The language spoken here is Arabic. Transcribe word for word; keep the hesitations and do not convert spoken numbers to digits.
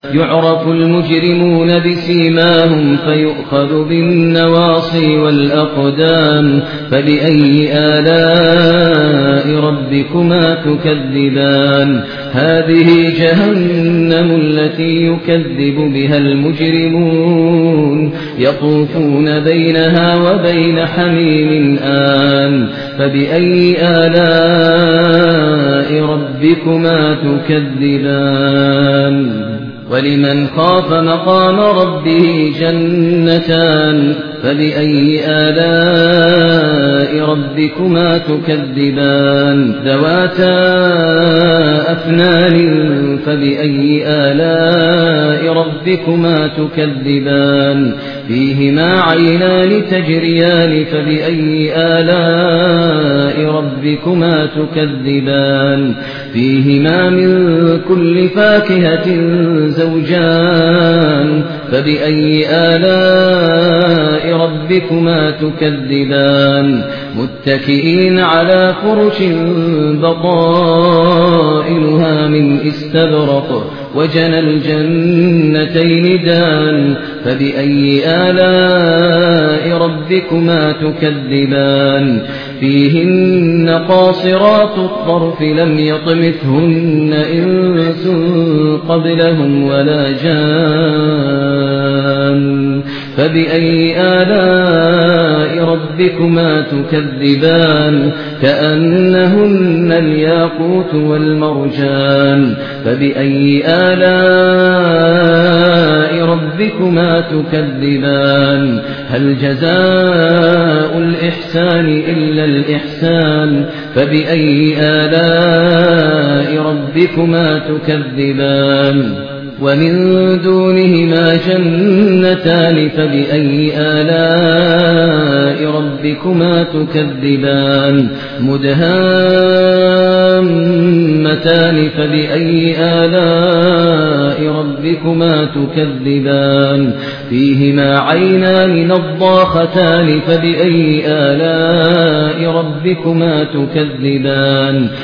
يعرف المجرمون بسيماهم فيؤخذ بالنواصي والأقدام فبأي آلاء ربكما تكذبان هذه جهنم التي يكذب بها المجرمون يطوفون بينها وبين حميم آن فبأي آلاء ربكما تكذبان ولمن خاف مقام ربه جنتان فبأي آلاء ربكما تكذبان ذواتا أفنان فبأي آلاء ربكما تكذبان فيهما عينان تجريان فبأي آلاء ربكما تكذبان فيهما من كل فاكهة زوجان فبأي آلاء ربكما تكذبان متكئين على فرش بطائنها من استبرق وجنى الجنتين دان فبأي آلاء ربكما تكذبان فيهن قاصرات الطرف لم يطمثهن إنس قبلهم ولا جان فبأي آلاء ربكما تكذبان كأنهن الياقوت والمرجان فبأي آلاء ربكما تكذبان هل جزاء الإحسان إلا الإحسان فبأي آلاء ربكما تكذبان ومن دونهما جنتان فبأي آلاء ربكما تكذبان مدهامتان فبأي آلاء ربكما تكذبان فيهما عينان نضاختان فبأي آلاء ربكما تكذبان